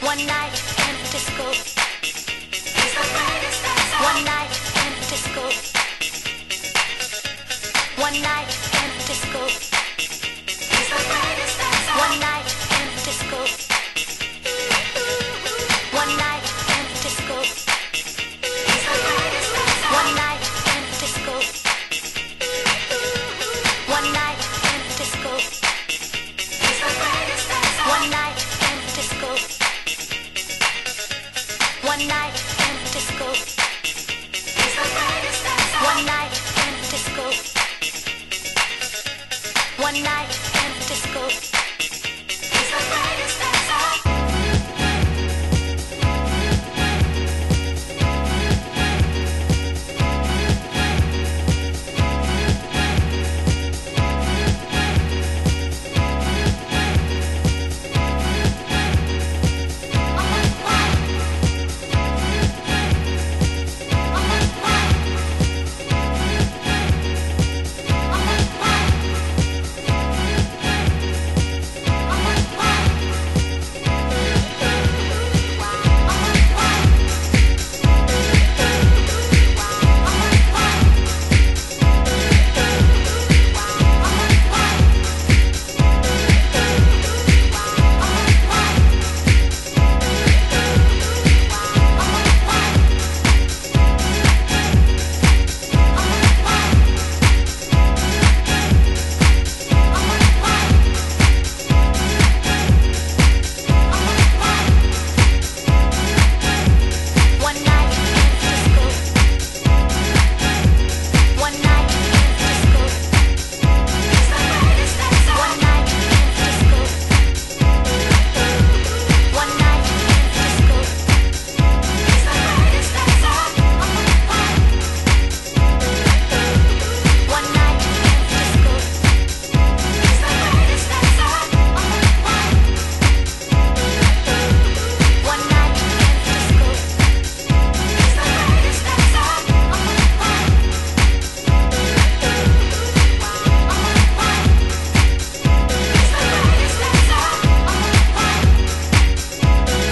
One night in the disco. One night in the disco. One night in the disco. One night in the disco. One night in the disco. One night in the disco. One night in the disco. One night in the disco. One night in the disco. One night in the disco. One night.